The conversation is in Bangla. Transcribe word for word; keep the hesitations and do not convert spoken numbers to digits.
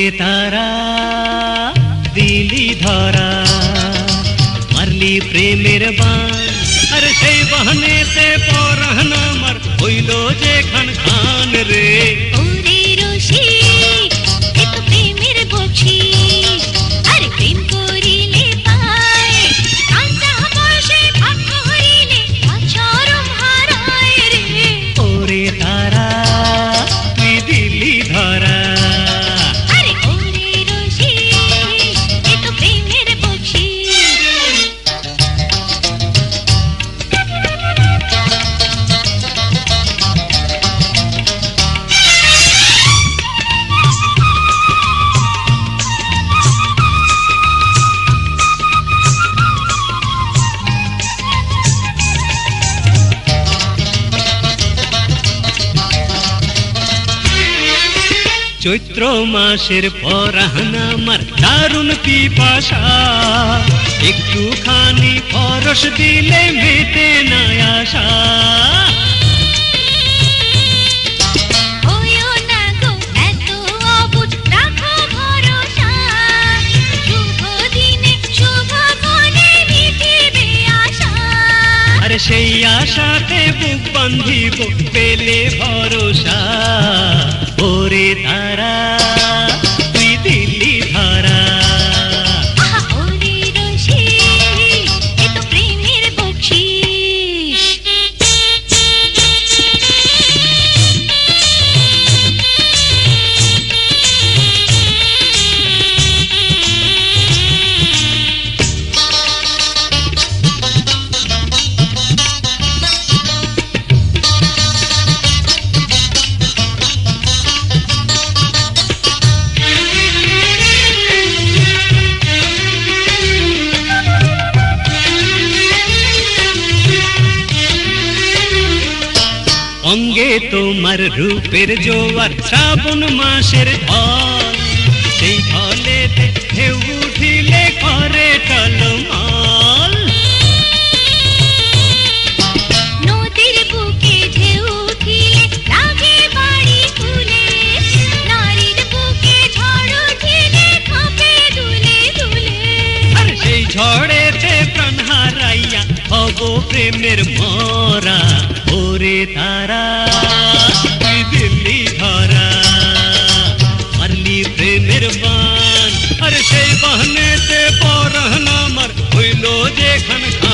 ওরে তারা দিলি ধরা মারলি প্রেমের বান আর সেই বাহনেতে পরাণ আমার হইল যে খান খান রে। ওরে রসিক এ তো প্রেমের বকশিশ আরে প্রেম করিলে পায় কাঁচা বয়সে ভাগ্য হইলে আচরণ হারায় রে। ওরে তারা তুই দিলি ধরা আরে ওরে রসিক এ তো প্রেমের বকশিশ। চৈত্র মাসের পরাণ আমার দারুণ পিপাসা একটুখানি পরশ দিলে মেটে না আশা। ওয়ো না গো এত অবুঝ রাখো ভরসা শুভ দিনে শুভ কোণে মিটিবে আশা। আরে সেই আশাতে বুক বান্ধিব পেলে ভরসা। ওরে তারা তুই দিলি ধরা আহা ওরে রসিক এ তো প্রেমের বকশিশ। অঙ্গে তোমার রূপের জোয়ার শ্রাবণ মাসের ঢল সেই ঢলেতে ঢেউ উঠিলে করে টলমল। নদীর বুকে ঢেউ উঠিলে লাগে বাড়ি ফুলে নারীর বুকে ঝড় উঠিলে কাঁপে দুলে দুলে। আর সেই ঝড়েতে প্রাণ হারাইয়া হব প্রেমের মরা। ওরে তারা তুই দিল্লি ধরা মারলি প্রেমের বান আর সেই বাহনেতে পরাণ আমার হইল যে খান খান।